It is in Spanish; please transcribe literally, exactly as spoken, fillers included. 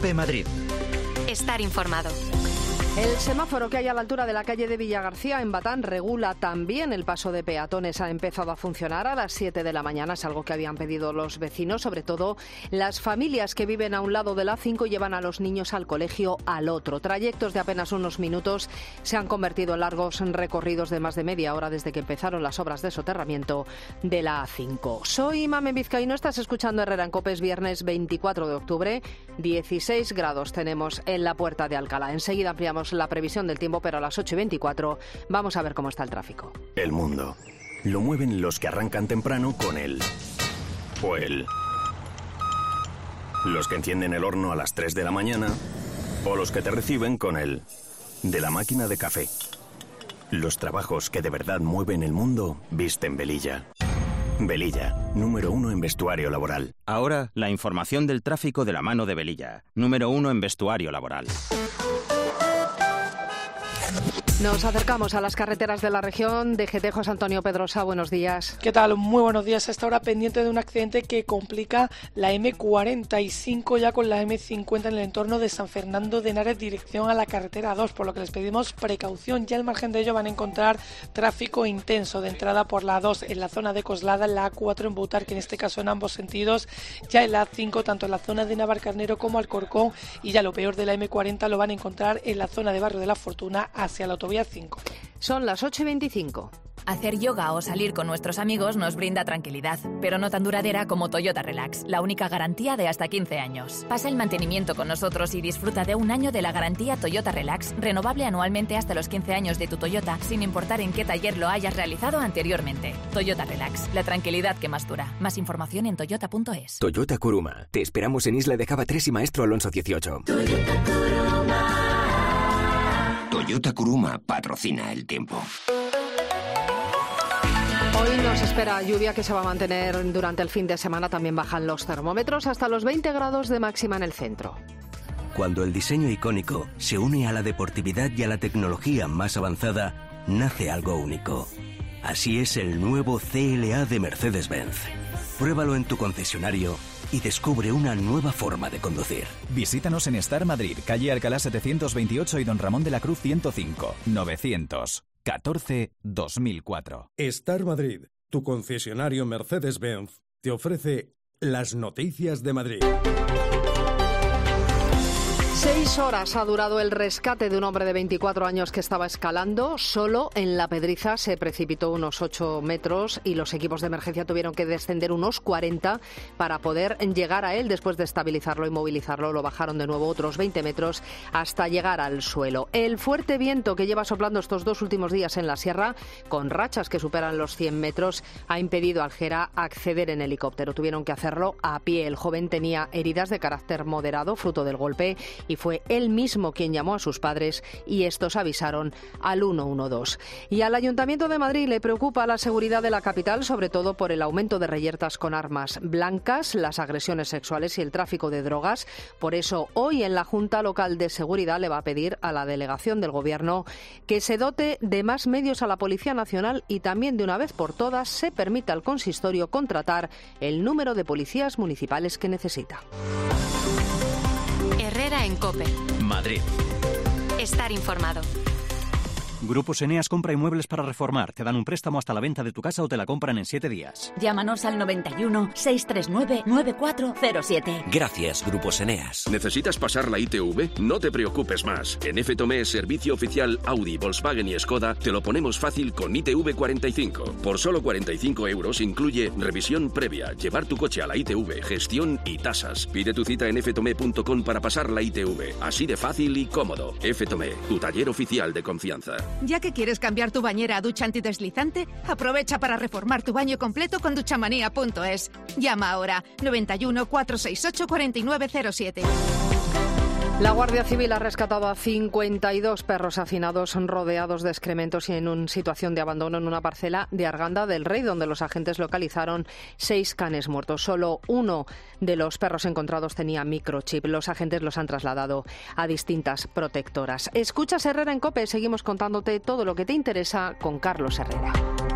COPE Madrid. Estar informado. El semáforo que hay a la altura de la calle de Villagarcía en Batán regula también el paso de peatones. Ha empezado a funcionar a las siete de la mañana. Es algo que habían pedido los vecinos, sobre todo las familias que viven a un lado de la A cinco y llevan a los niños al colegio al otro. Trayectos de apenas unos minutos se han convertido en largos recorridos de más de media hora desde que empezaron las obras de soterramiento de la A cinco. Soy Mamen Vizcaíno, estás escuchando Herrera en COPE. Es viernes veinticuatro de octubre, dieciséis grados tenemos en la Puerta de Alcalá. Enseguida ampliamos la previsión del tiempo, pero a las ocho y veinticuatro vamos a ver cómo está el tráfico. El mundo lo mueven los que arrancan temprano con él o él. Los que encienden el horno a las tres de la mañana o los que te reciben con él de la máquina de café. Los trabajos que de verdad mueven el mundo visten Velilla. Velilla, número uno en vestuario laboral. Ahora, la información del tráfico de la mano de Velilla, número uno en vestuario laboral. Nos acercamos a las carreteras de la región. D G T, José Antonio Pedrosa, buenos días. ¿Qué tal? Muy buenos días. A esta hora pendiente de un accidente que complica la eme cuarenta y cinco ya con la eme cincuenta en el entorno de San Fernando de Henares, dirección a la carretera dos, por lo que les pedimos precaución. Ya al margen de ello van a encontrar tráfico intenso de entrada por la A dos en la zona de Coslada, en la A cuatro en Butarque, en este caso en ambos sentidos, ya en la A cinco tanto en la zona de Navalcarnero como Alcorcón, y ya lo peor de la eme cuarenta lo van a encontrar en la zona de Barrio de la Fortuna hacia la autovía cinco. Son las ocho y veinticinco. Hacer yoga o salir con nuestros amigos nos brinda tranquilidad, pero no tan duradera como Toyota Relax, la única garantía de hasta quince años. Pasa el mantenimiento con nosotros y disfruta de un año de la garantía Toyota Relax, renovable anualmente hasta los quince años de tu Toyota, sin importar en qué taller lo hayas realizado anteriormente. Toyota Relax, la tranquilidad que más dura. Más información en toyota punto es. Toyota Kuruma. Te esperamos en Isla de Java tres y Maestro Alonso dieciocho. Toyota Kuruma. Toyota Kuruma patrocina el tiempo. Hoy nos espera lluvia que se va a mantener durante el fin de semana. También bajan los termómetros hasta los veinte grados de máxima en el centro. Cuando el diseño icónico se une a la deportividad y a la tecnología más avanzada, nace algo único. Así es el nuevo ce ele a de Mercedes-Benz. Pruébalo en tu concesionario y descubre una nueva forma de conducir. Visítanos en Star Madrid, calle Alcalá setecientos veintiocho y Don Ramón de la Cruz ciento cinco, novecientos catorce dos mil cuatro. Star Madrid, tu concesionario Mercedes-Benz, te ofrece las noticias de Madrid. Seis horas ha durado el rescate de un hombre de veinticuatro años que estaba escalando. Solo en La Pedriza se precipitó unos ocho metros y los equipos de emergencia tuvieron que descender unos cuarenta para poder llegar a él. Después de estabilizarlo y movilizarlo, lo bajaron de nuevo otros veinte metros hasta llegar al suelo. El fuerte viento que lleva soplando estos dos últimos días en la sierra, con rachas que superan los cien metros, ha impedido al Gera acceder en helicóptero. Tuvieron que hacerlo a pie. El joven tenía heridas de carácter moderado, fruto del golpe, y fue él mismo quien llamó a sus padres y estos avisaron al ciento doce. Y al Ayuntamiento de Madrid le preocupa la seguridad de la capital, sobre todo por el aumento de reyertas con armas blancas, las agresiones sexuales y el tráfico de drogas. Por eso, hoy en la Junta Local de Seguridad le va a pedir a la delegación del Gobierno que se dote de más medios a la Policía Nacional y también de una vez por todas se permita al consistorio contratar el número de policías municipales que necesita. Herrera en COPE. Madrid. Estar informado. Grupos Eneas compra inmuebles para reformar. Te dan un préstamo hasta la venta de tu casa o te la compran en siete días. Llámanos al noventa y uno, seiscientos treinta y nueve, noventa y cuatro cero siete. Gracias, Grupos Eneas. ¿Necesitas pasar la I T V? No te preocupes más. En F Tomé, servicio oficial Audi, Volkswagen y Skoda, te lo ponemos fácil con I T V cuarenta y cinco. Por solo cuarenta y cinco euros incluye revisión previa, llevar tu coche a la I T V, gestión y tasas. Pide tu cita en f tomé punto com para pasar la I T V. Así de fácil y cómodo. F Tomé, tu taller oficial de confianza. Ya que quieres cambiar tu bañera a ducha antideslizante, aprovecha para reformar tu baño completo con duchamanía punto es. Llama ahora noventa y uno, cuatrocientos sesenta y ocho, cuarenta y nueve cero siete. La Guardia Civil ha rescatado a cincuenta y dos perros hacinados rodeados de excrementos y en una situación de abandono en una parcela de Arganda del Rey, donde los agentes localizaron seis canes muertos. Solo uno de los perros encontrados tenía microchip. Los agentes los han trasladado a distintas protectoras. Escuchas Herrera en COPE. Seguimos contándote todo lo que te interesa con Carlos Herrera.